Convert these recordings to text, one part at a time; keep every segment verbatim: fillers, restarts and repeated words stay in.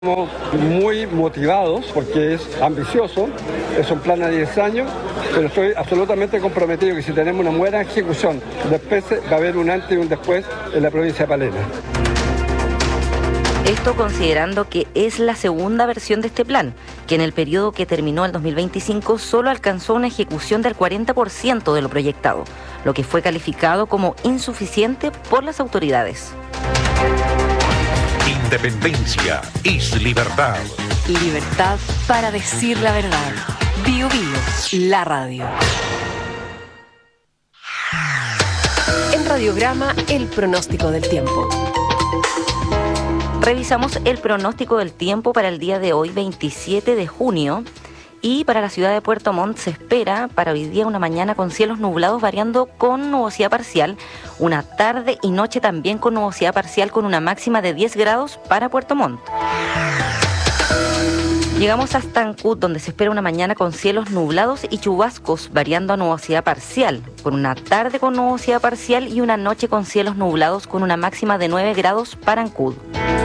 Estamos muy motivados porque es ambicioso, es un plan a diez años, pero estoy absolutamente comprometido que si tenemos una buena ejecución después va a haber un antes y un después en la provincia de Palena. Esto considerando que es la segunda versión de este plan, que en el periodo que terminó el dos mil veinticinco solo alcanzó una ejecución del cuarenta por ciento de lo proyectado, lo que fue calificado como insuficiente por las autoridades. Independencia es libertad. Libertad para decir la verdad. Bio Bio, la radio. En Radiograma, el pronóstico del tiempo. Revisamos el pronóstico del tiempo para el día de hoy, veintisiete de junio. Y para la ciudad de Puerto Montt se espera para hoy día una mañana con cielos nublados variando con nubosidad parcial, una tarde y noche también con nubosidad parcial con una máxima de diez grados para Puerto Montt. Llegamos hasta Ancud, donde se espera una mañana con cielos nublados y chubascos variando a nubosidad parcial, con una tarde con nubosidad parcial y una noche con cielos nublados con una máxima de nueve grados para Ancud.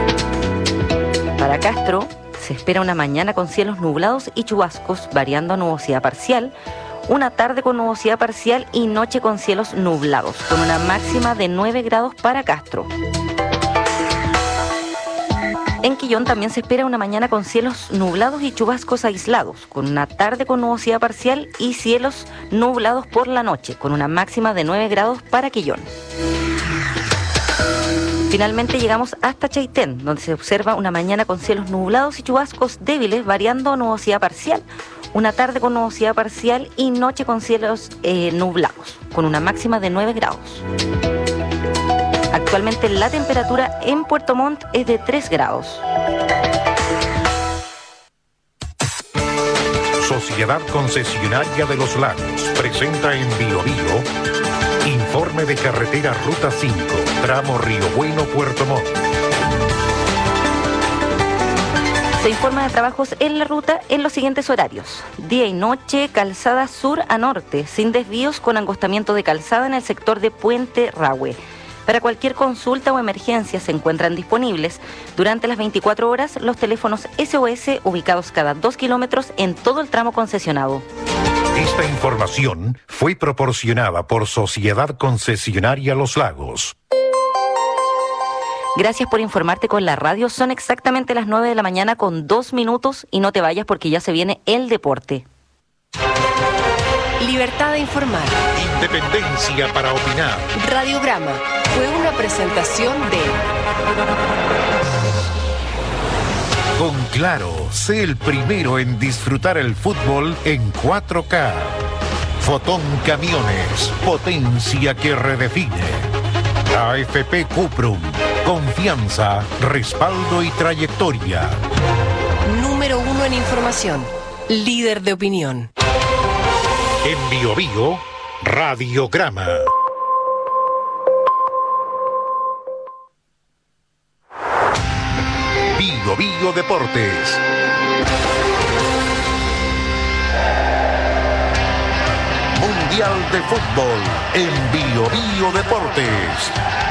Para Castro se espera una mañana con cielos nublados y chubascos variando a nubosidad parcial, una tarde con nubosidad parcial y noche con cielos nublados, con una máxima de nueve grados para Castro. En Quillón también se espera una mañana con cielos nublados y chubascos aislados, con una tarde con nubosidad parcial y cielos nublados por la noche, con una máxima de nueve grados para Quillón. Finalmente llegamos hasta Chaitén, donde se observa una mañana con cielos nublados y chubascos débiles variando a nubosidad parcial, una tarde con nubosidad parcial y noche con cielos eh, nublados, con una máxima de nueve grados. Actualmente la temperatura en Puerto Montt es de tres grados. Sociedad Concesionaria de los Lagos presenta en Bio Bio informe de carretera Ruta cinco, tramo Río Bueno, Puerto Montt. Se informa de trabajos en la ruta en los siguientes horarios. Día y noche, calzada sur a norte, sin desvíos, con angostamiento de calzada en el sector de Puente Rahue. Para cualquier consulta o emergencia se encuentran disponibles durante las veinticuatro horas los teléfonos S O S ubicados cada dos kilómetros en todo el tramo concesionado. Esta información fue proporcionada por Sociedad Concesionaria Los Lagos. Gracias por informarte con la radio. Son exactamente las nueve de la mañana con dos minutos y no te vayas porque ya se viene el deporte. Libertad de informar. Independencia para opinar. Radiograma fue una presentación de... Con Claro, sé el primero en disfrutar el fútbol en cuatro K. Fotón Camiones, potencia que redefine. A F P Cuprum, confianza, respaldo y trayectoria. Número uno en información, líder de opinión. En Bio Bio, Radiograma. Bio Bio Deportes. Mundial de Fútbol en Bio Bio Deportes.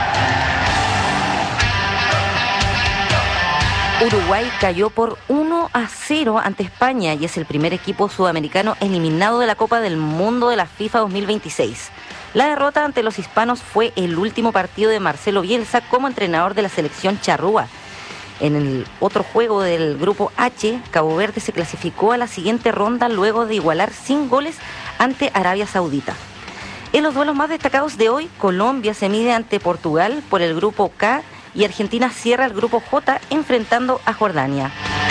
Uruguay cayó por uno a cero ante España y es el primer equipo sudamericano eliminado de la Copa del Mundo de la FIFA dos mil veintiséis. La derrota ante los hispanos fue el último partido de Marcelo Bielsa como entrenador de la selección charrúa. En el otro juego del grupo H, Cabo Verde se clasificó a la siguiente ronda luego de igualar sin goles ante Arabia Saudita. En los duelos más destacados de hoy, Colombia se mide ante Portugal por el grupo K y Argentina cierra el grupo J enfrentando a Jordania.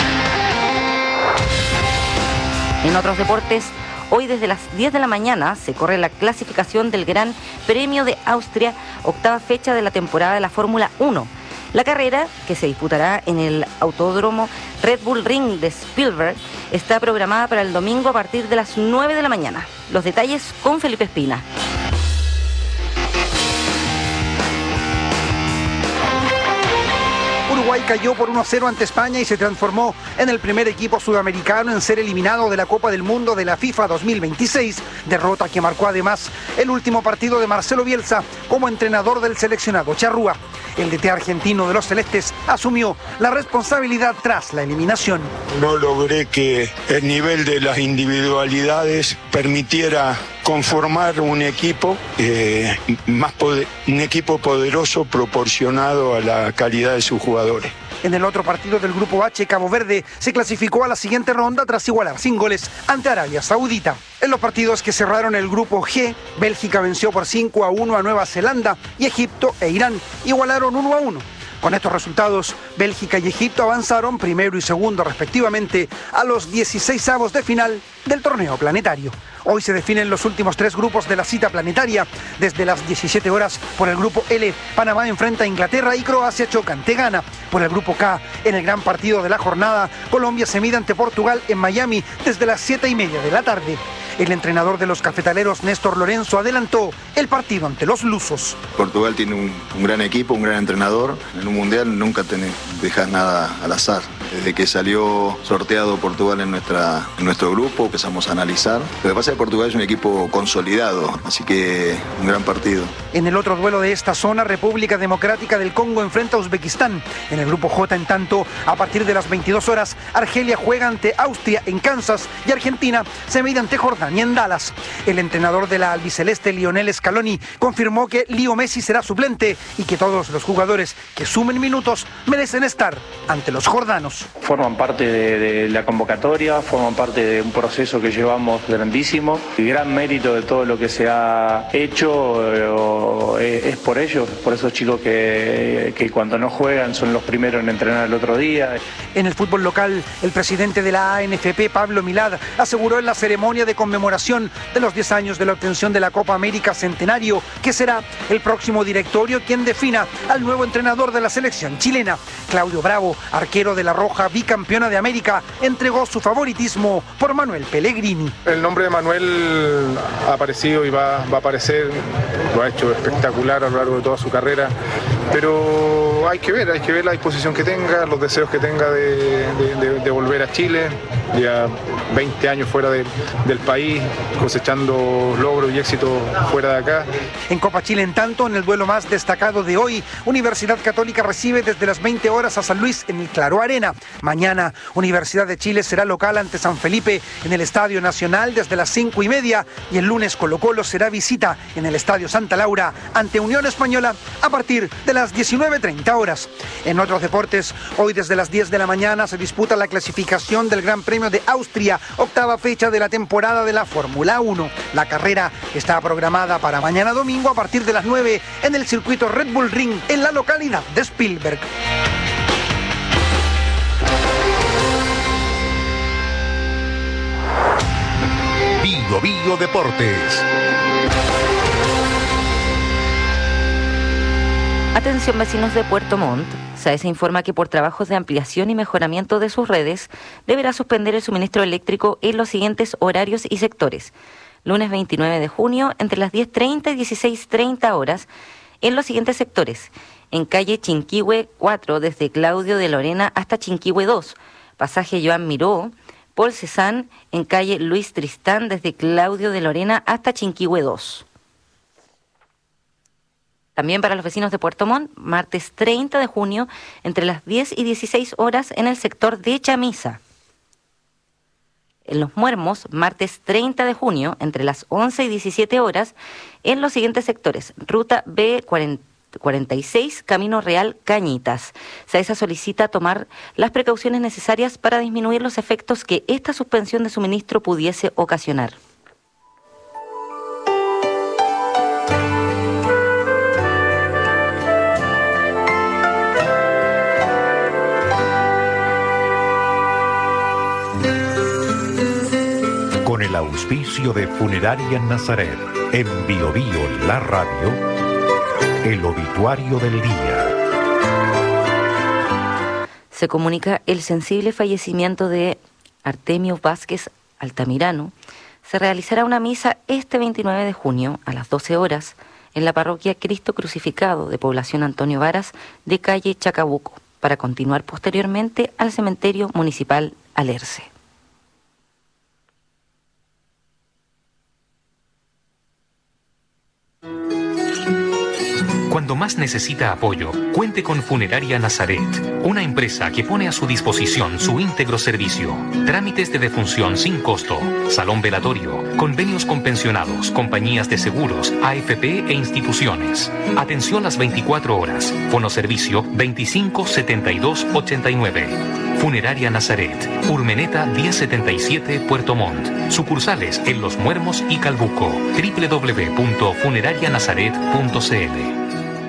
En otros deportes, hoy desde las diez de la mañana se corre la clasificación del Gran Premio de Austria, octava fecha de la temporada de la Fórmula uno. La carrera, que se disputará en el Autódromo Red Bull Ring de Spielberg, está programada para el domingo a partir de las nueve de la mañana. Los detalles con Felipe Espina. Uruguay cayó por uno a cero ante España y se transformó en el primer equipo sudamericano en ser eliminado de la Copa del Mundo de la FIFA dos mil veintiséis, derrota que marcó además el último partido de Marcelo Bielsa como entrenador del seleccionado charrúa. El D T argentino de los celestes asumió la responsabilidad tras la eliminación. No logré que el nivel de las individualidades permitiera conformar un equipo eh, más poder, un equipo poderoso proporcionado a la calidad de sus jugadores. En el otro partido del Grupo H, Cabo Verde se clasificó a la siguiente ronda tras igualar sin goles ante Arabia Saudita. En los partidos que cerraron el Grupo G, Bélgica venció por cinco a uno a Nueva Zelanda y Egipto e Irán igualaron uno a uno. Con estos resultados, Bélgica y Egipto avanzaron primero y segundo respectivamente a los dieciseisavos de final del torneo planetario. Hoy se definen los últimos tres grupos de la cita planetaria. Desde las diecisiete horas por el Grupo L, Panamá enfrenta a Inglaterra y Croacia choca ante Ghana. Por el Grupo K, en el gran partido de la jornada, Colombia se mide ante Portugal en Miami desde las siete y media de la tarde. El entrenador de los cafetaleros, Néstor Lorenzo, adelantó el partido ante los lusos. Portugal tiene un, un gran equipo, un gran entrenador. En un mundial nunca te dejas nada al azar. Desde que salió sorteado Portugal en, nuestra, en nuestro grupo, empezamos a analizar. Lo que pasa es que Portugal es un equipo consolidado, así que un gran partido. En el otro duelo de esta zona, República Democrática del Congo enfrenta a Uzbekistán. En el Grupo J, en tanto, a partir de las veintidós horas, Argelia juega ante Austria en Kansas y Argentina se mide ante Jordania en Dallas. El entrenador de la albiceleste, Lionel Scaloni, confirmó que Leo Messi será suplente y que todos los jugadores que sumen minutos merecen estar ante los jordanos. Forman parte de, de la convocatoria, forman parte de un proceso que llevamos grandísimo. El gran mérito de todo lo que se ha hecho eh, es por ellos, por esos chicos que, que cuando no juegan son los primeros en entrenar el otro día. En el fútbol local, el presidente de la A N F P, Pablo Milad, aseguró en la ceremonia de conmemoración de los diez años de la obtención de la Copa América Centenario que será el próximo directorio quien defina al nuevo entrenador de la selección chilena. Claudio Bravo, arquero de la Roja, bicampeona de América, entregó su favoritismo por Manuel Pellegrini. El nombre de Manuel ha aparecido y va, va a aparecer, lo ha hecho espectacular a lo largo de toda su carrera, pero hay que ver, hay que ver la disposición que tenga, los deseos que tenga de, de, de, de volver a Chile, ya veinte años fuera de, del país, cosechando logros y éxitos fuera de acá. En Copa Chile, en tanto, en el duelo más destacado de hoy, Universidad Católica recibe desde las veinte horas a San Luis en el Claro Arena. Mañana, Universidad de Chile será local ante San Felipe en el Estadio Nacional desde las cinco y media y el lunes Colo Colo será visita en el Estadio Santa Laura ante Unión Española a partir de las diecinueve treinta horas. En otros deportes, hoy desde las diez de la mañana se disputa la clasificación del Gran Premio de Austria, octava fecha de la temporada de la Fórmula uno. La carrera está programada para mañana domingo a partir de las nueve en el circuito Red Bull Ring en la localidad de Spielberg. Bio Bio Deportes. Atención vecinos de Puerto Montt, SAES informa que por trabajos de ampliación y mejoramiento de sus redes deberá suspender el suministro eléctrico en los siguientes horarios y sectores. Lunes veintinueve de junio entre las diez treinta y dieciséis treinta horas en los siguientes sectores. En calle Chinquihue cuatro desde Claudio de Lorena hasta Chinquihue dos, pasaje Joan Miró, Paul Cézanne en calle Luis Tristán desde Claudio de Lorena hasta Chinquihue dos. También para los vecinos de Puerto Montt, martes treinta de junio, entre las diez y dieciséis horas en el sector de Chamisa. En Los Muermos, martes treinta de junio, entre las once y diecisiete horas, en los siguientes sectores. Ruta B cuarenta y seis, Camino Real Cañitas. SAESA solicita tomar las precauciones necesarias para disminuir los efectos que esta suspensión de suministro pudiese ocasionar. Con el auspicio de Funeraria Nazaret, en Bio Bio La Radio, el obituario del día. Se comunica el sensible fallecimiento de Artemio Vázquez Altamirano. Se realizará una misa este veintinueve de junio a las doce horas en la parroquia Cristo Crucificado de Población Antonio Varas de calle Chacabuco, para continuar posteriormente al cementerio municipal Alerce. cuando más necesita apoyo, cuente con Funeraria Nazaret, una empresa que pone a su disposición su íntegro servicio. Trámites de defunción sin costo, salón velatorio, convenios con pensionados, compañías de seguros, A F P e instituciones. Atención las veinticuatro horas. Fonoservicio veinticinco setenta y dos ochenta y nueve. Funeraria Nazaret, Urmeneta diez setenta y siete, Puerto Montt. Sucursales en Los Muermos y Calbuco. doble u doble u doble u punto funeraria nazaret punto c l.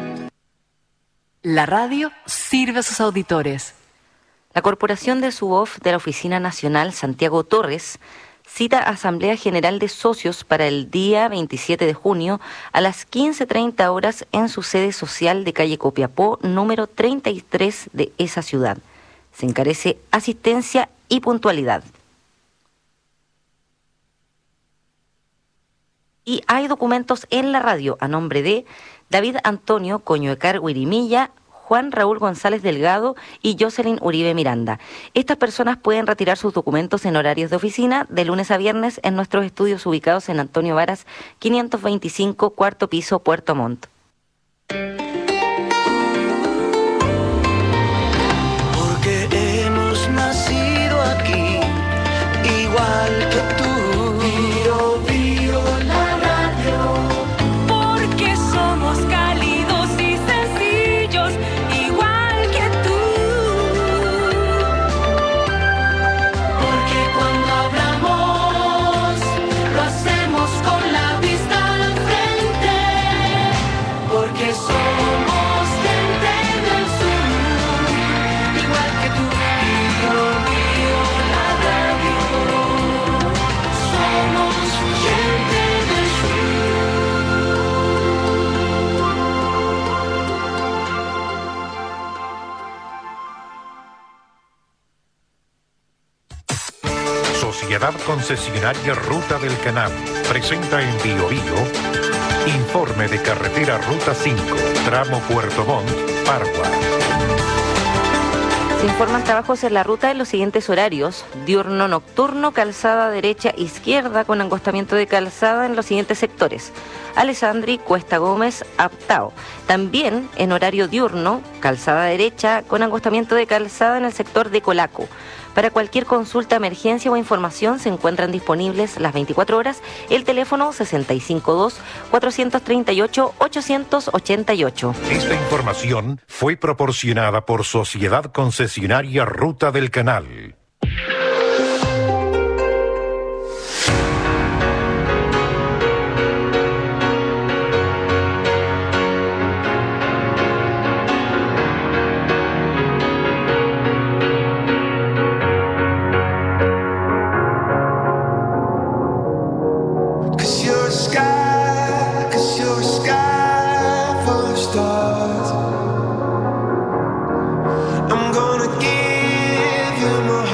La radio sirve a sus auditores. La Corporación de Subov de la Oficina Nacional Santiago Torres cita Asamblea General de Socios para el día veintisiete de junio a las quince treinta horas en su sede social de calle Copiapó, número treinta y tres de esa ciudad. Se encarece asistencia y puntualidad. Y hay documentos en la radio a nombre de David Antonio Coñuecar Huirimilla, Juan Raúl González Delgado y Jocelyn Uribe Miranda. Estas personas pueden retirar sus documentos en horarios de oficina de lunes a viernes en nuestros estudios ubicados en Antonio Varas quinientos veinticinco, cuarto piso, Puerto Montt. Porque hemos nacido aquí, igual que tú. Bio, bio, la radio. Porque somos cálidos y sencillos, igual que tú. Porque cuando hablamos, lo hacemos con la vista al frente. Porque somos gente del sur, igual que tú. Bio, bio, la radio. Somos gente del Sociedad Concesionaria Ruta del Canal presenta en Bio Bio informe de carretera Ruta cinco, tramo Puerto Montt, Pargua. Se informan trabajos en la ruta en los siguientes horarios: diurno nocturno, calzada derecha izquierda con angostamiento de calzada en los siguientes sectores: Alessandri, Cuesta Gómez, Aptao. También en horario diurno, calzada derecha con angostamiento de calzada en el sector de Colaco. Para cualquier consulta, emergencia o información se encuentran disponibles las veinticuatro horas el teléfono sesenta y cinco dos, cuatrocientos treinta y ocho, ochocientos ochenta y ocho. Esta información fue proporcionada por Sociedad Concesionaria Ruta del Canal. Cause you're a sky, cause you're a sky full of stars. I'm gonna give you my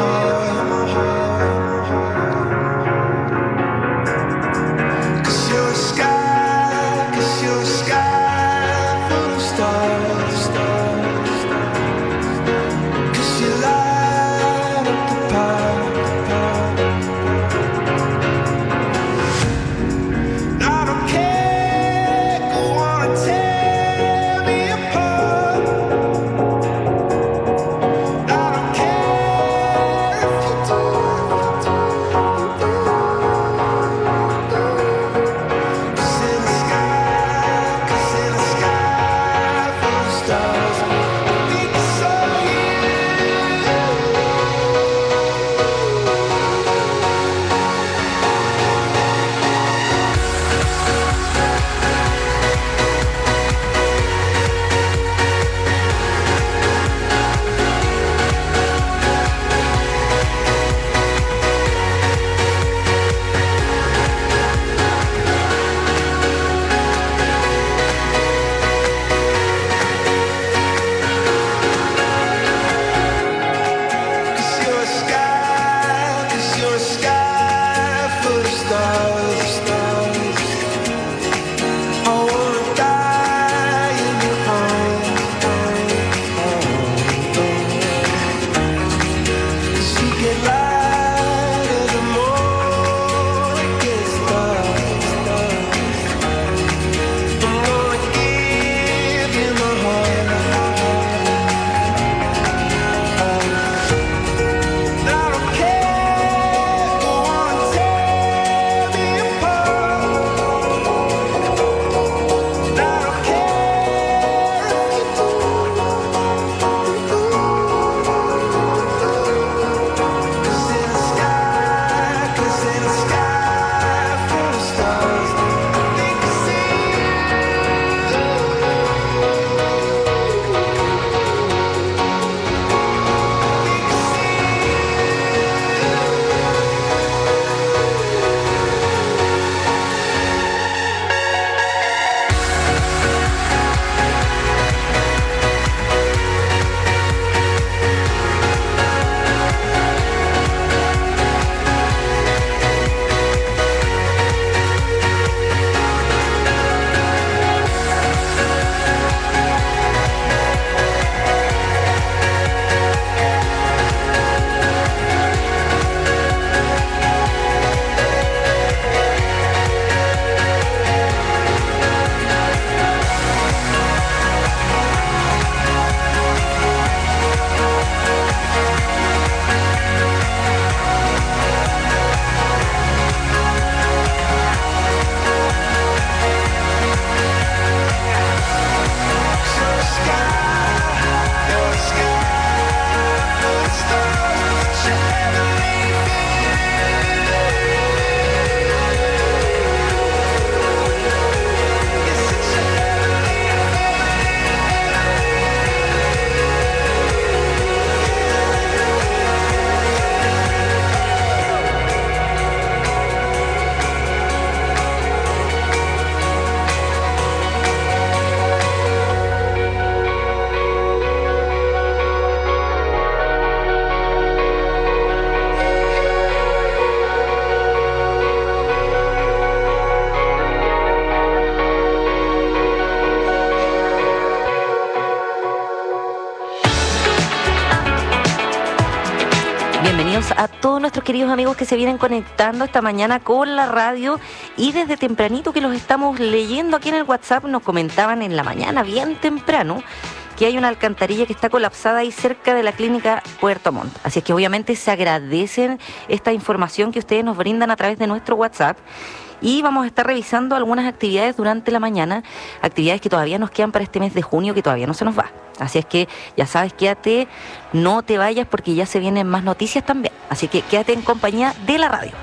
Bienvenidos a todos nuestros queridos amigos que se vienen conectando esta mañana con la radio y desde tempranito que los estamos leyendo aquí en el WhatsApp nos comentaban en la mañana bien temprano que hay una alcantarilla que está colapsada ahí cerca de la clínica Puerto Montt. Así es que obviamente se agradecen esta información que ustedes nos brindan a través de nuestro WhatsApp. Y vamos a estar revisando algunas actividades durante la mañana, actividades que todavía nos quedan para este mes de junio, que todavía no se nos va. Así es que ya sabes, quédate, no te vayas porque ya se vienen más noticias también. Así que quédate en compañía de la radio.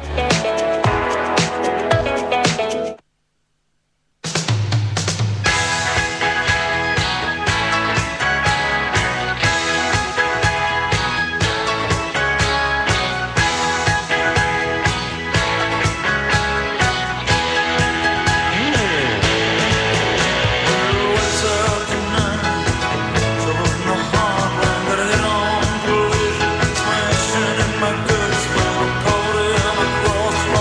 Smashing in my guts, but I'm caught in a crossroads.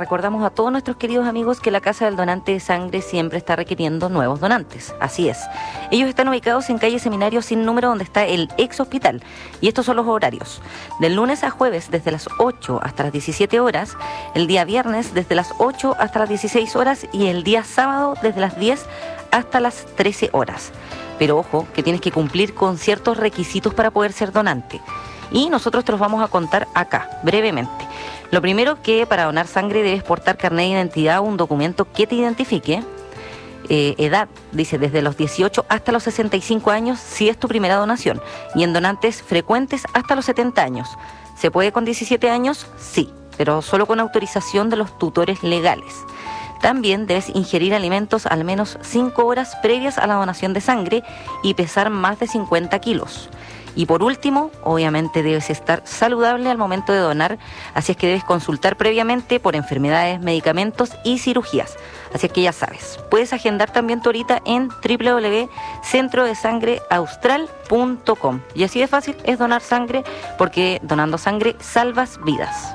recordamos a todos nuestros queridos amigos que la Casa del Donante de Sangre siempre está requiriendo nuevos donantes. Así es. Ellos están ubicados en calle Seminario sin número, donde está el ex hospital. Y estos son los horarios. Del lunes a jueves desde las ocho hasta las diecisiete horas, el día viernes desde las ocho hasta las dieciséis horas y el día sábado desde las diez hasta las trece horas. Pero ojo, que tienes que cumplir con ciertos requisitos para poder ser donante. Y nosotros te los vamos a contar acá, brevemente. Lo primero, que para donar sangre debes portar carnet de identidad o un documento que te identifique. Eh, edad, dice, desde los dieciocho hasta los sesenta y cinco años si es tu primera donación. Y en donantes frecuentes hasta los setenta años. ¿Se puede con diecisiete años? Sí, pero solo con autorización de los tutores legales. También debes ingerir alimentos al menos cinco horas previas a la donación de sangre y pesar más de cincuenta kilos. Y por último, obviamente debes estar saludable al momento de donar, así es que debes consultar previamente por enfermedades, medicamentos y cirugías. Así es que ya sabes, puedes agendar también tu horita en doble u doble u doble u punto centro de sangre austral punto com. Y así de fácil es donar sangre, porque donando sangre salvas vidas.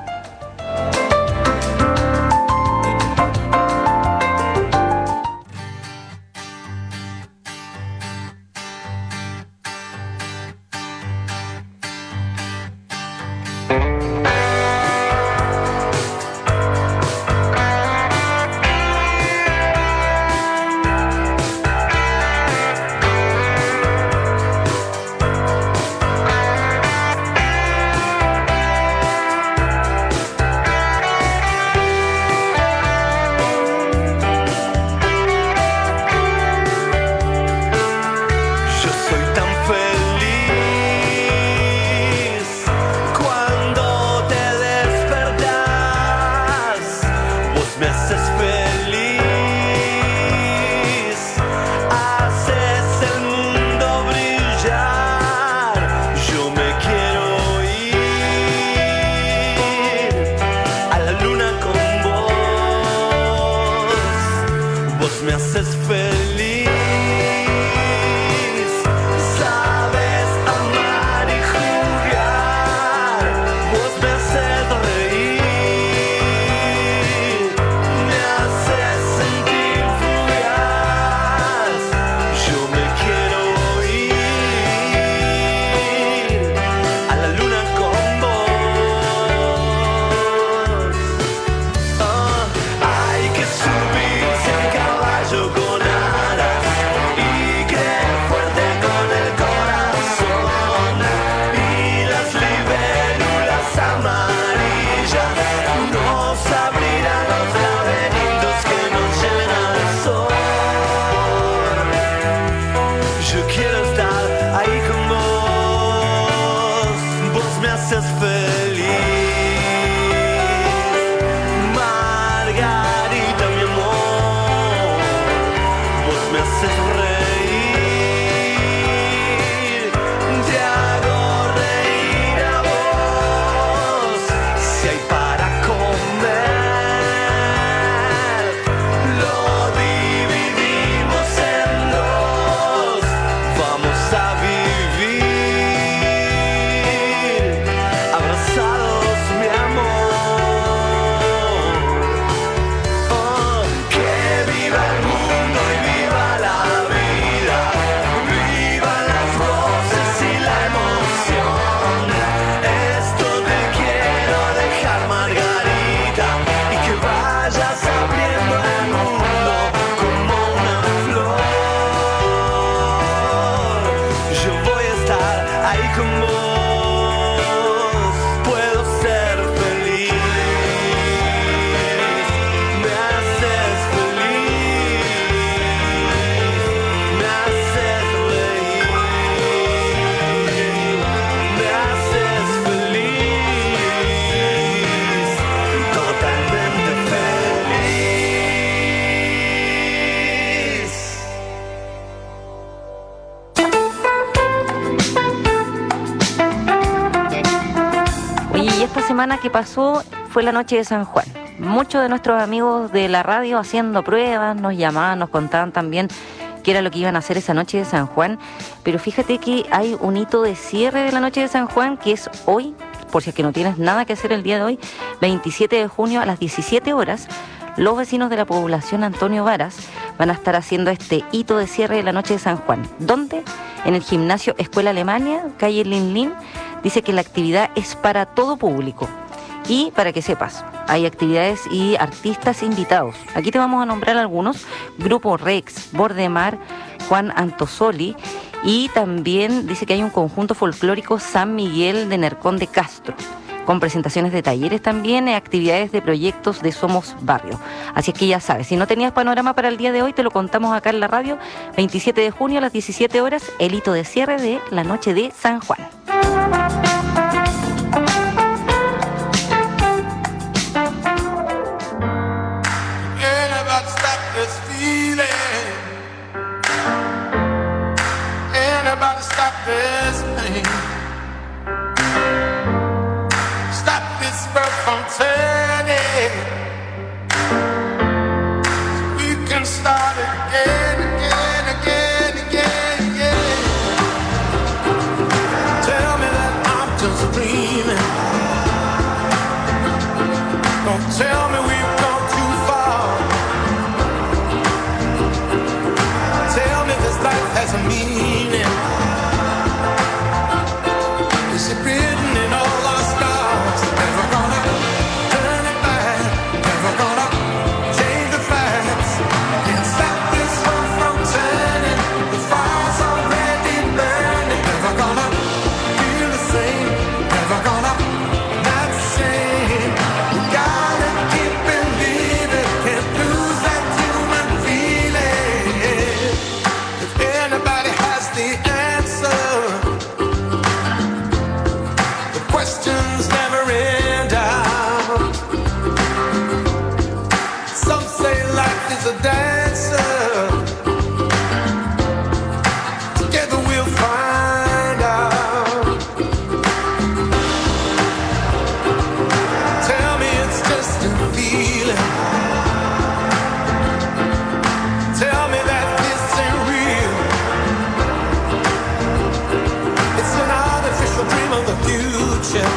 semana que pasó fue la noche de San Juan. Muchos de nuestros amigos de la radio haciendo pruebas, nos llamaban, nos contaban también qué era lo que iban a hacer esa noche de San Juan. Pero fíjate que hay un hito de cierre de la noche de San Juan, que es hoy, por si es que no tienes nada que hacer el día de hoy, veintisiete de junio a las diecisiete horas, los vecinos de la población Antonio Varas van a estar haciendo este hito de cierre de la noche de San Juan. ¿Dónde? En el gimnasio Escuela Alemania, calle Lin Lin. Dice que la actividad es para todo público. Y para que sepas, hay actividades y artistas invitados. Aquí te vamos a nombrar algunos. Grupo Rex, Bordemar, Juan Antosoli. Y también dice que hay un conjunto folclórico San Miguel de Nercón de Castro, con presentaciones de talleres también, actividades de proyectos de Somos Barrio. Así es que ya sabes, si no tenías panorama para el día de hoy, te lo contamos acá en la radio. veintisiete de junio a las diecisiete horas, el hito de cierre de la noche de San Juan. From turning, so we can start again, again, again, again, again. Tell me that I'm just dreaming. Don't tell me we've gone too far. Tell me this life has a meaning. Is it written in all our stars? Never gonna turn it back, never gonna change the facts. Can't stop this one from turning. The fire's already burning. Never gonna feel the same, never gonna not the same. We gotta keep believing, can't lose that human feeling. If anybody has the answer, the questions never end out. Some say life is a dancer. Together we'll find out. Tell me it's just a feeling. Tell me that this ain't real. It's an artificial dream of the future.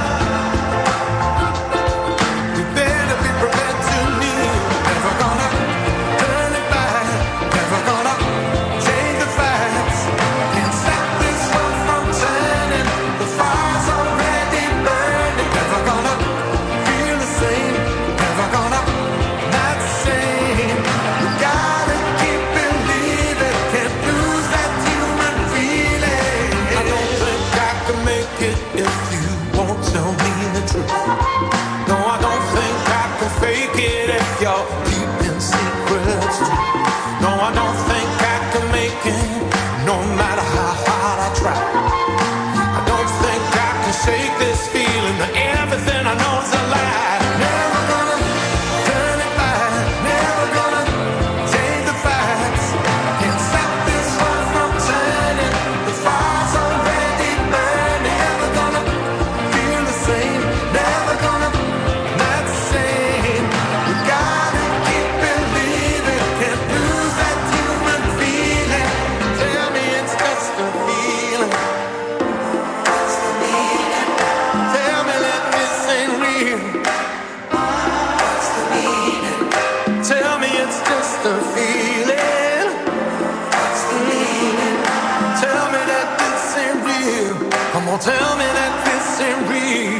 We better be prepared to kneel. Never gonna turn it back, never gonna change the facts. Can't stop this one from turning. The fire's already burning. Never gonna feel the same, never gonna not the same. We gotta keep believing, can't lose that human feeling. I don't think I can make it if you won't tell me the truth. No, I don't think I can fake it if you're keeping secrets too. No, I don't think I can make it, no matter how hard I try. I don't think I can shake this feeling that everything I know is a lie. Never gonna turn it back, never gonna change the facts. Can't stop this one from turning. The fire's already burning. Never gonna feel the same, never gonna not the same. We gotta keep believing, can't lose that human feeling. Tell me it's just a feeling. What's the meaning? Tell me that this ain't real. What's the meaning? Tell me it's just a feeling. What's the meaning? Tell me that this ain't real. Come on, tell me that this ain't real.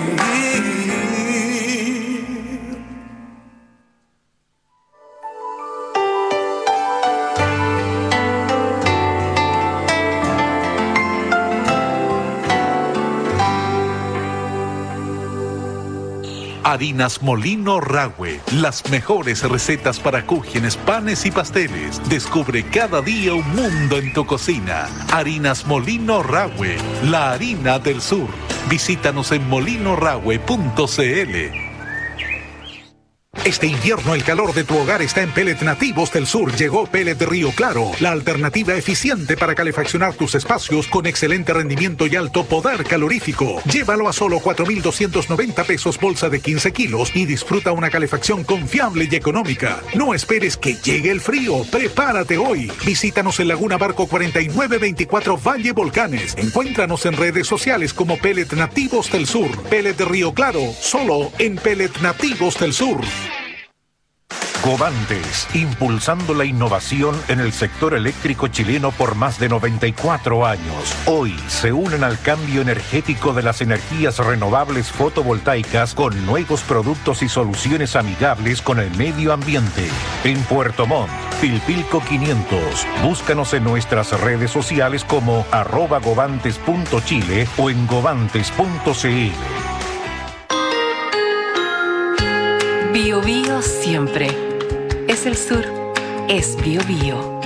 Harinas Molino Rahue, las mejores recetas para cúgenes, panes y pasteles. Descubre cada día un mundo en tu cocina. Harinas Molino Rahue, la harina del sur. Visítanos en molino rahue punto c l. Este invierno el calor de tu hogar está en Pellet Nativos del Sur. Llegó Pellet Río Claro, la alternativa eficiente para calefaccionar tus espacios con excelente rendimiento y alto poder calorífico. Llévalo a solo cuatro mil doscientos noventa pesos bolsa de quince kilos y disfruta una calefacción confiable y económica. No esperes que llegue el frío, prepárate hoy. Visítanos en Laguna Barco cuarenta y nueve veinticuatro Valle Volcanes. Encuéntranos en redes sociales como Pellet Nativos del Sur. Pellet Río Claro, solo en Pellet Nativos del Sur. Covantes, impulsando la innovación en el sector eléctrico chileno por más de noventa y cuatro años. Hoy se unen al cambio energético de las energías renovables fotovoltaicas con nuevos productos y soluciones amigables con el medio ambiente. En Puerto Montt, Pilpilco quinientos. Búscanos en nuestras redes sociales como arroba govantes punto chile o en govantes punto cl. Bio Bio siempre. Es el sur, es Bio Bio.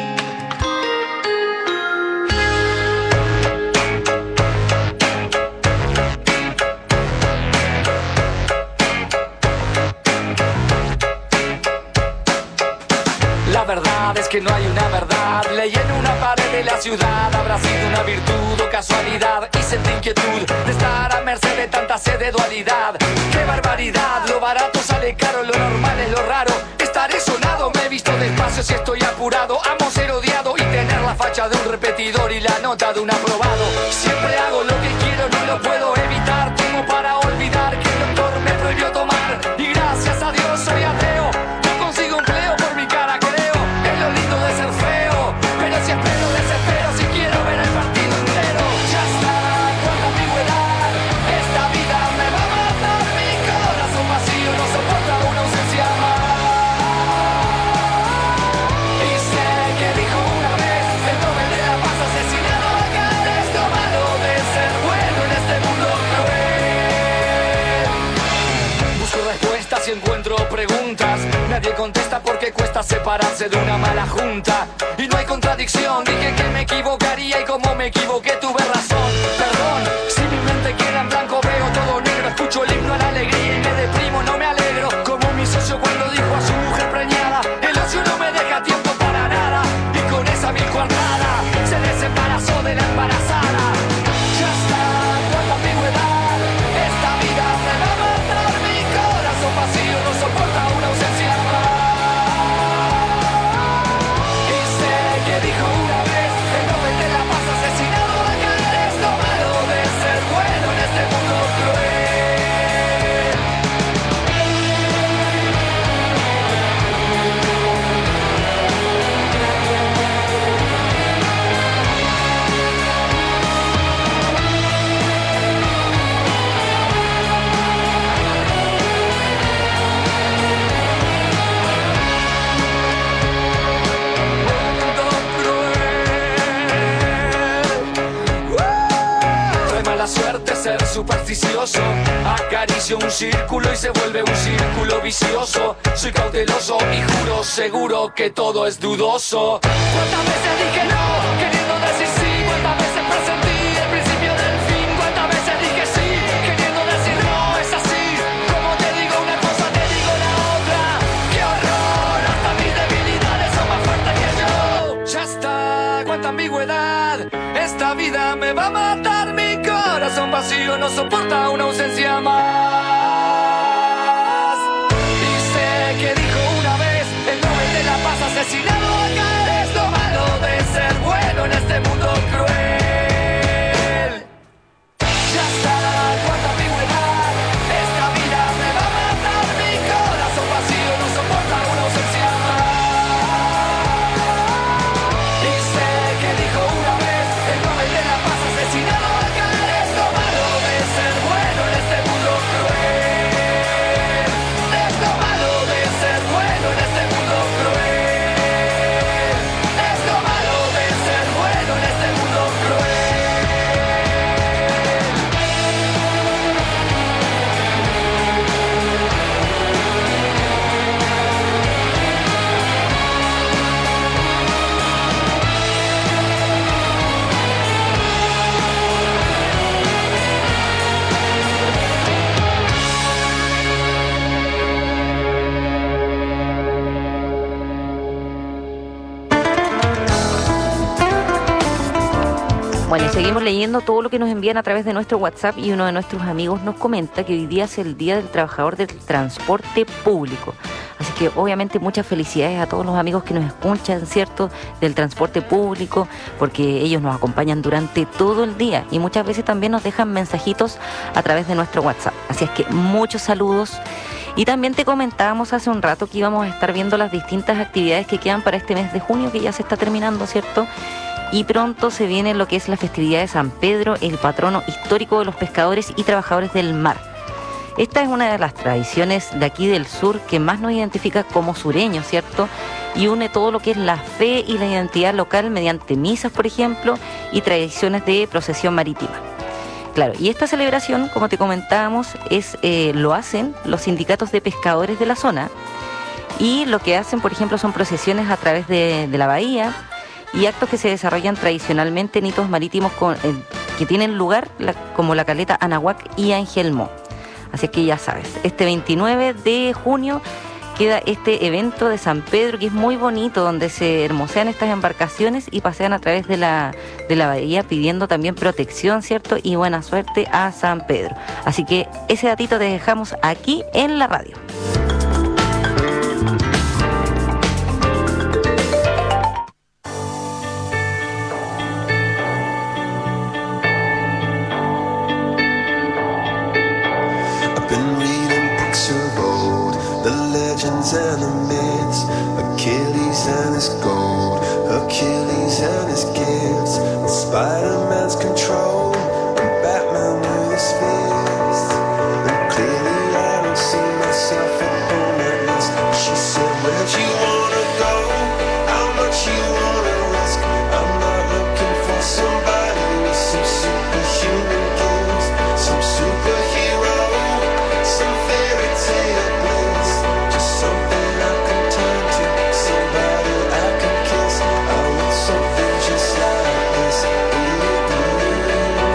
La verdad es que no hay una verdad. Leí en una pared de la ciudad. Habrá sido una virtud o casualidad. Y sentí inquietud de estar a merced de tanta sed de dualidad. ¡Qué barbaridad! Lo barato sale caro, lo normal es lo raro. Estaré sonado, me he visto despacio si estoy apurado. Amo ser odiado y tener la facha de un repetidor y la nota de un aprobado. Siempre hago lo que quiero, no lo puedo evitar. Tengo para olvidar que el doctor me prohibió tomar. Y gracias a Dios soy ateo. No consigo empleo por mi cara, creo. Es lo lindo de ser feo. Pero si espero, desespero si quiero ver el partido entero. Ya está, cuánta ambigüedad. Esta vida me va a matar. Mi corazón vacío no soporta una ausencia más. Si encuentro preguntas, nadie contesta porque cuesta separarse de una mala junta. Y no hay contradicción, dije que me equivocaría y como me equivoqué tuve razón. Perdón, si mi mente queda en blanco veo todo negro. Escucho el himno a la alegría y me deprimo, no me alegro. Como mi socio cuando dijo a su mujer preñada: el ocio no me deja tiempo para nada. Y con esa mil coartada se desembarazó de la embarazada. Ya está, cuánta ambigüedad. Esta vida me va a matar. Mi corazón vacío no soporta una ausencia más. Y sé que dijo una vez: el Nobel de la Paz asesinado acá. Es lo malo de ser bueno en este mundo cruel. Suerte ser supersticioso. Acaricio un círculo y se vuelve un círculo vicioso. Soy cauteloso y juro seguro que todo es dudoso. ¿Cuántas veces dije no, queriendo decir sí? ¿Cuántas veces presentí el principio del fin? ¿Cuántas veces dije sí, queriendo decir no? Es así, como te digo una cosa, te digo la otra. ¡Qué horror! Hasta mis debilidades son más fuertes que yo. Ya está, cuánta ambigüedad. Esta vida me va a matar. Mi corazón vacío no soporta una ausencia más. Y sé que dijo una vez: el Nobel de la Paz asesinado acá. Es lo malo de ser bueno en este mundo cruel. Ya está, cuánta ambigüedad. Esta vida me va a matar. Mi corazón vacío no soporta una ausencia más. Y sé que dijo una vez: el Nobel de la Paz asesinado acá. Es lo malo de ser bueno en este Bueno, y seguimos leyendo todo lo que nos envían a través de nuestro WhatsApp y uno de nuestros amigos nos comenta que hoy día es el Día del Trabajador del Transporte Público. Así que obviamente muchas felicidades a todos los amigos que nos escuchan, ¿cierto?, del transporte público, porque ellos nos acompañan durante todo el día y muchas veces también nos dejan mensajitos a través de nuestro WhatsApp. Así es que muchos saludos. Y también te comentábamos hace un rato que íbamos a estar viendo las distintas actividades que quedan para este mes de junio, que ya se está terminando, ¿cierto? Y pronto se viene lo que es la festividad de San Pedro, el patrono histórico de los pescadores y trabajadores del mar. Esta es una de las tradiciones de aquí del sur que más nos identifica como sureños, ¿cierto? Y une todo lo que es la fe y la identidad local mediante misas, por ejemplo, y tradiciones de procesión marítima. Claro, y esta celebración, como te comentábamos, es eh, lo hacen los sindicatos de pescadores de la zona, y lo que hacen, por ejemplo, son procesiones a través de, de la bahía, y actos que se desarrollan tradicionalmente en hitos marítimos con, eh, que tienen lugar la, como la caleta Anahuac y Angelmó. Así que ya sabes, este veintinueve de junio queda este evento de San Pedro, que es muy bonito, donde se hermosean estas embarcaciones y pasean a través de la, de la bahía pidiendo también protección, ¿cierto? Y buena suerte a San Pedro. Así que ese datito te dejamos aquí en la radio. And the myths, Achilles and his gold, Achilles and his gifts, and Spider-Man's control, and Batman with his fist. And clearly I don't see myself upon that list. She said, where'd you wanna go? How much you wanna risk? I'm not looking for somebody with some superhuman gifts, some superhero, some fairy tale bliss. Something I can turn to, somebody I can kiss. I want something just like this. Ooh, ooh.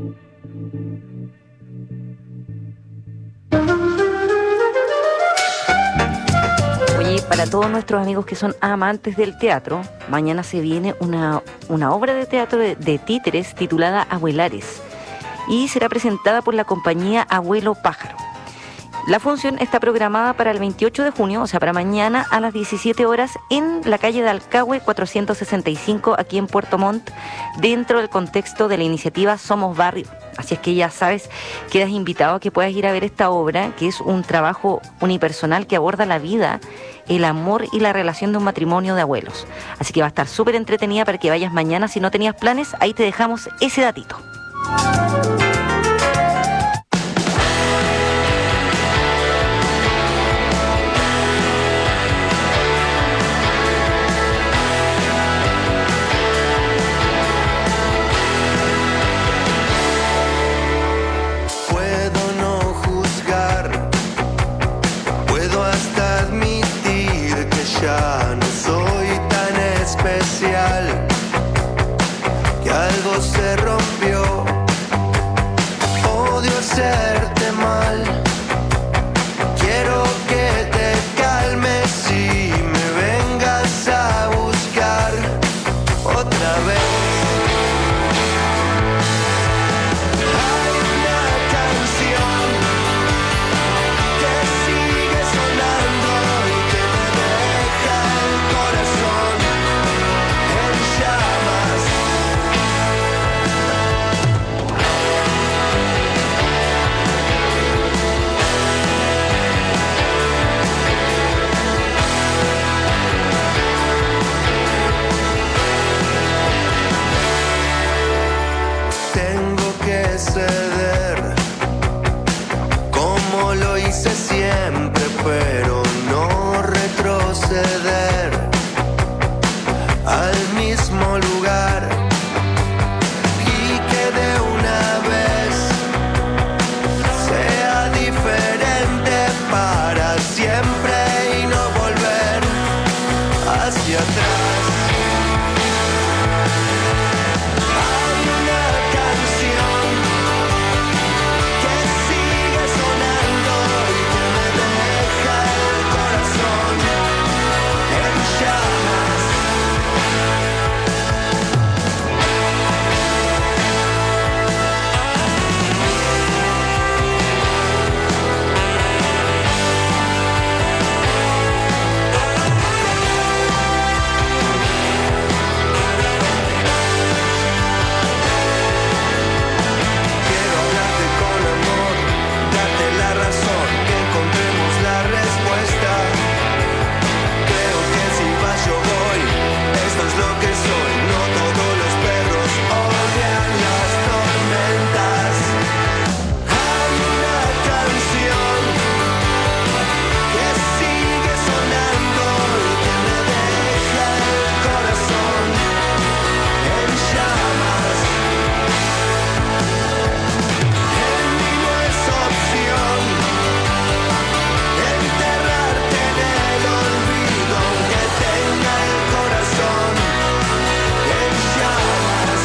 Oye, para todos nuestros amigos que son amantes del teatro, mañana se viene una, una obra de teatro de, de títeres titulada Abuelares y será presentada por la compañía Abuelo Pájaro. La función está programada para el veintiocho de junio, o sea, para mañana a las diecisiete horas en la calle de Alcagüe cuatrocientos sesenta y cinco, aquí en Puerto Montt, dentro del contexto de la iniciativa Somos Barrio. Así es que ya sabes, quedas invitado a que puedas ir a ver esta obra, que es un trabajo unipersonal que aborda la vida, el amor y la relación de un matrimonio de abuelos. Así que va a estar súper entretenida para que vayas mañana. Si no tenías planes, ahí te dejamos ese datito. Puedo no juzgar, puedo hasta admitir que ya no soy tan especial, que algo se rompió. Odio hacerte mal, quiero que te calmes y me vengas a buscar otra vez. Hay una canción que sigue sonando y que me deja el corazón en llamas. Tengo que ceder, como lo hice siempre, pero no retroceder al mismo lugar, y que de una vez sea diferente para siempre y no volver hacia atrás. Hay una canción que sigue sonando y que me deja el corazón en llamas. Quiero hablarte con amor, darte la razón, que encontremos la respuesta. Creo que si vas yo voy, esto es lo que soy. No todos los perros odian las tormentas. Hay una canción que sigue sonando y que me deja el corazón en llamas. En mí no es opción enterrarte en el olvido, aunque tenga el corazón en llamas.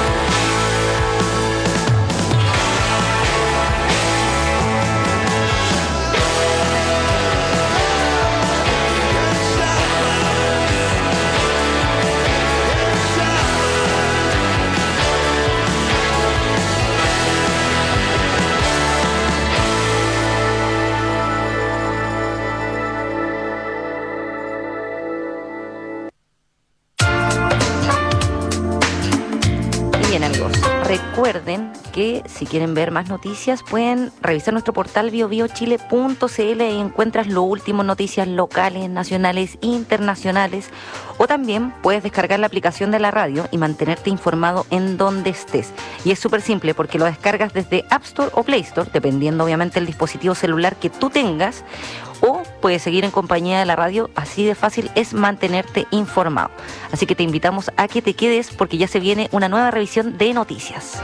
Y bien, amigos, recuerden que si quieren ver más noticias pueden revisar nuestro portal bio bio chile punto c l y encuentras lo último en noticias locales, nacionales, internacionales, o también puedes descargar la aplicación de la radio y mantenerte informado en donde estés. Y es súper simple porque lo descargas desde App Store o Play Store, dependiendo obviamente del dispositivo celular que tú tengas, o puedes seguir en compañía de la radio. Así de fácil es mantenerte informado. Así que te invitamos a que te quedes porque ya se viene una nueva revisión de noticias.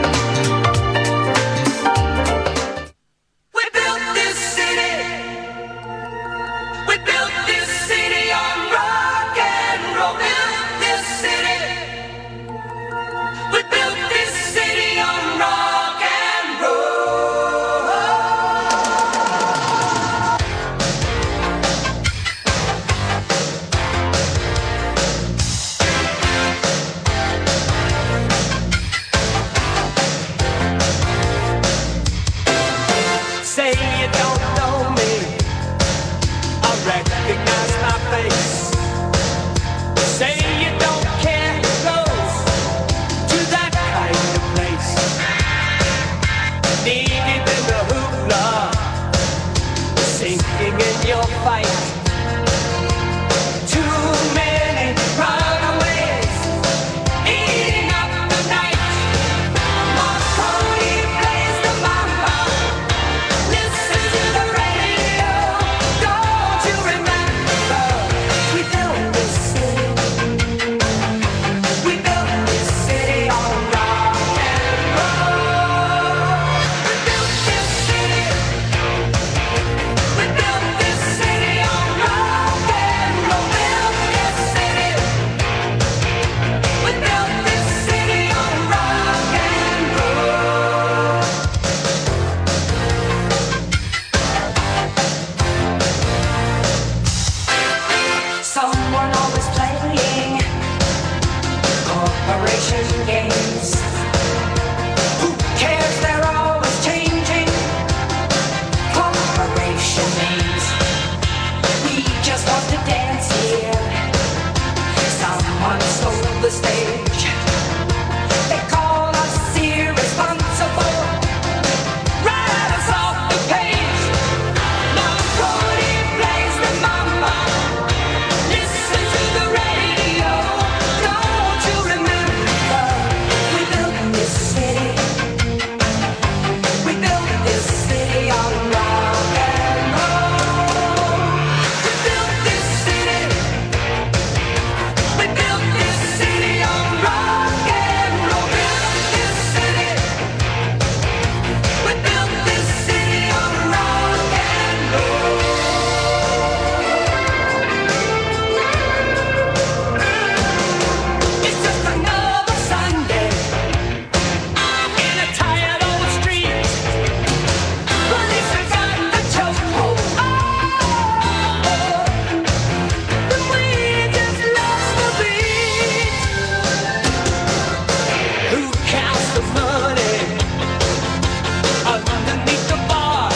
We built this city. We built this city on rock and roll. Built this city. We built this city on rock. fight. Too many runaways eating up the night. Marconi plays the mambo. Listen to the radio. Don't you remember? We built this city. We built this city on rock and roll. We built this city. We built this city on rock and roll. Built this city. We built this city on rock and roll. Someone always playing corporation games. Who cares? They're always changing corporation names. We just want to dance here. Someone stole the stage. They call us irresponsible. Write us off the page. Marconi plays the mambo. Listen to the radio. Don't you remember? We built this city. We built this city on rock and roll. We built this city. We built this city on rock and roll. Built this city. We built this city on rock and roll. It's just another Sunday in a tired old street. Police have got the chokehold. Oh, but we just lost the beat. Who counts the money underneath the bar?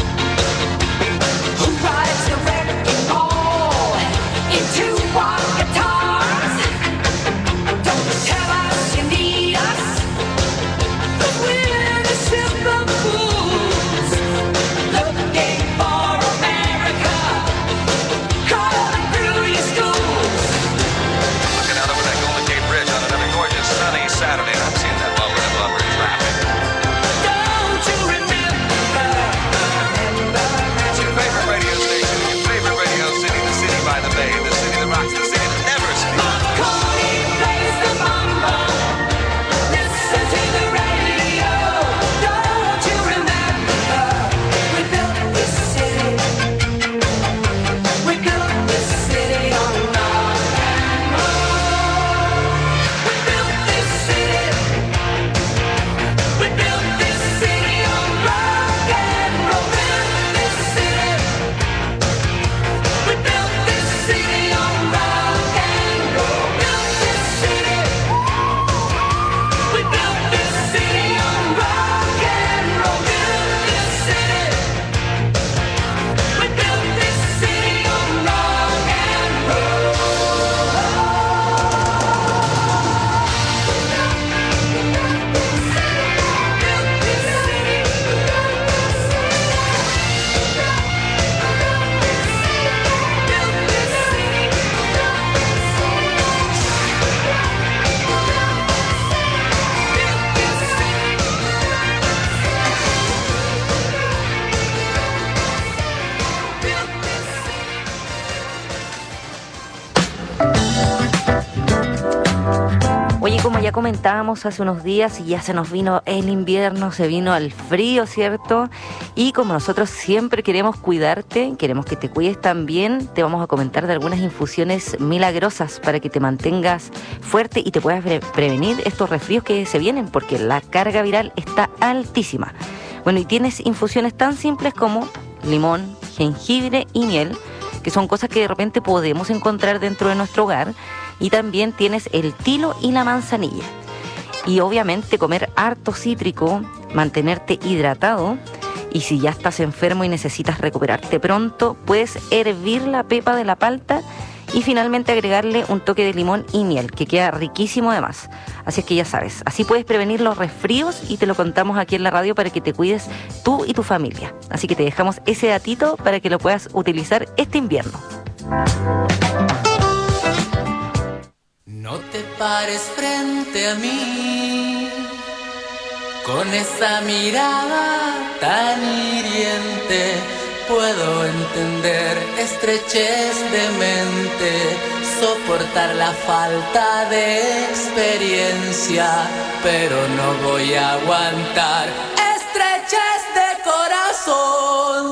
Who rides the wrecking ball into our guitars? Don't tell us you need us, 'cause we're the simple fools looking for America, crawling through your schools. Looking out over that Golden Gate Bridge on another gorgeous sunny Saturday. I'm seeing that bumper to bumper traffic. Don't you remember? It's your favorite radio station, your favorite radio city, the city by the bay, the city that rocks, the city that never sleeps. Marconi plays the mambo. Listen to the radio. Don't you remember? We built this city. We built this city on rock and roll. We built this city. We built this city on rock and roll. Built this city. We built this city on rock and roll. Built this city. We built this city on rock and roll. Built this city. We built this city on rock and roll. Oye, como ya comentábamos hace unos días, y ya se nos vino el invierno, se vino el frío, ¿cierto? Y como nosotros siempre queremos cuidarte, queremos que te cuides también, te vamos a comentar de algunas infusiones milagrosas para que te mantengas fuerte y te puedas pre- prevenir estos resfríos que se vienen, porque la carga viral está altísima. Bueno, y tienes infusiones tan simples como limón, jengibre y miel, que son cosas que de repente podemos encontrar dentro de nuestro hogar. Y también tienes el tilo y la manzanilla. Y obviamente comer harto cítrico, mantenerte hidratado. Y si ya estás enfermo y necesitas recuperarte pronto, puedes hervir la pepa de la palta y finalmente agregarle un toque de limón y miel, que queda riquísimo además. Así es que ya sabes, así puedes prevenir los resfríos y te lo contamos aquí en la radio para que te cuides tú y tu familia. Así que te dejamos ese datito para que lo puedas utilizar este invierno. No te pares frente a mí con esa mirada tan hiriente. Puedo entender estrechez de mente, soportar la falta de experiencia, pero no voy a aguantar estrechez de corazón.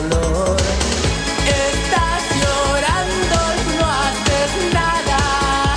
Estás llorando y no haces nada.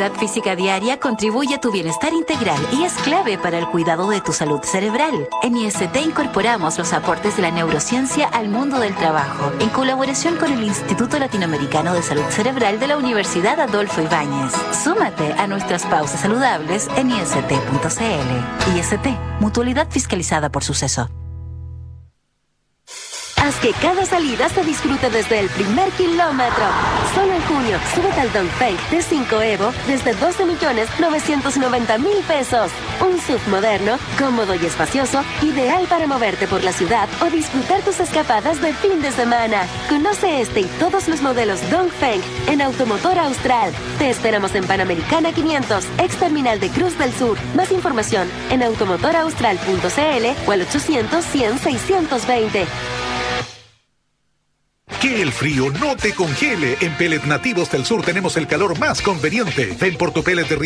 actividad física diaria contribuye a tu bienestar integral y es clave para el cuidado de tu salud cerebral. En I S T incorporamos los aportes de la neurociencia al mundo del trabajo, en colaboración con el Instituto Latinoamericano de Salud Cerebral de la Universidad Adolfo Ibáñez. Súmate a nuestras pausas saludables en I S T punto C L. I S T, mutualidad fiscalizada por Suceso. Haz que cada salida se disfrute desde el primer kilómetro. Solo en junio, súbete al Dongfeng T cinco Evo desde doce millones novecientos noventa mil pesos. Un S U V moderno, cómodo y espacioso, ideal para moverte por la ciudad o disfrutar tus escapadas de fin de semana. Conoce este y todos los modelos Dongfeng en Automotor Austral. Te esperamos en Panamericana quinientos, ex terminal de Cruz del Sur. Más información en automotor austral punto C L o al ochocientos cien seiscientos veinte. Que el frío no te congele. En Pellet Nativos del Sur tenemos el calor más conveniente. Ven por tu pellet de